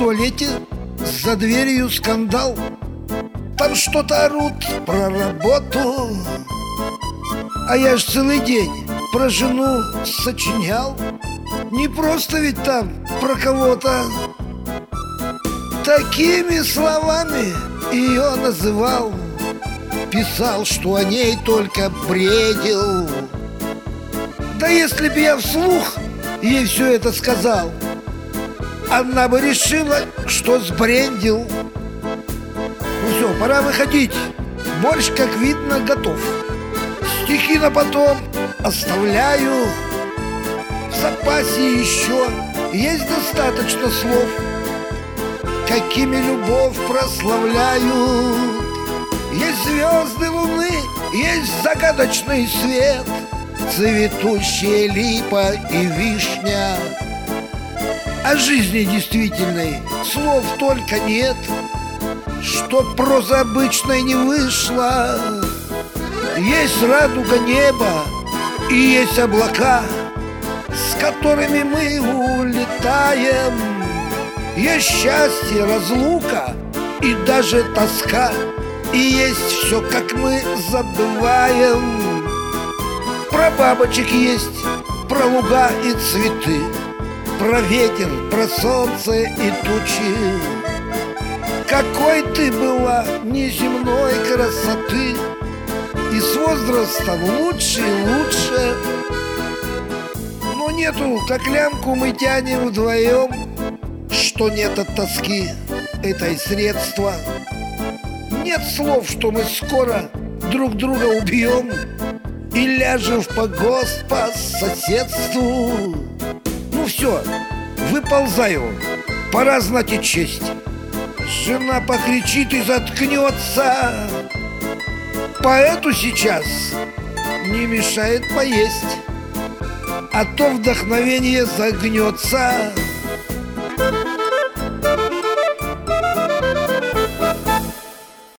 туалете, за дверью скандал. Там что-то орут про работу, а я ж целый день про жену сочинял. Не просто ведь там про кого-то. Такими словами ее называл. Писал, что о ней только бредил. Да если б я вслух ей все это сказал, она бы решила, что сбрендил. Ну все, пора выходить. Борщ, как видно, готов. Стихи на потом оставляю. В запасе еще есть достаточно слов, какими любовь прославляют. Есть звезды луны, есть загадочный свет, цветущая липа и вишня. О жизни действительной слов только нет, чтоб проза обычной не вышла. Есть радуга неба и есть облака, с которыми мы улетаем. Есть счастье, разлука и даже тоска, и есть все, как мы забываем. Про бабочек есть, про луга и цветы, про ветер, про солнце и тучи. Какой ты была неземной красоты, и с возрастом лучше и лучше. Но нету, как лямку мы тянем вдвоем. Что нет от тоски, это и средство. Нет слов, что мы скоро друг друга убьем и ляжем в погост по соседству. Ну все, выползаю, пора знать и честь. Жена покричит и заткнется. Поэту сейчас не мешает поесть, а то вдохновение загнется.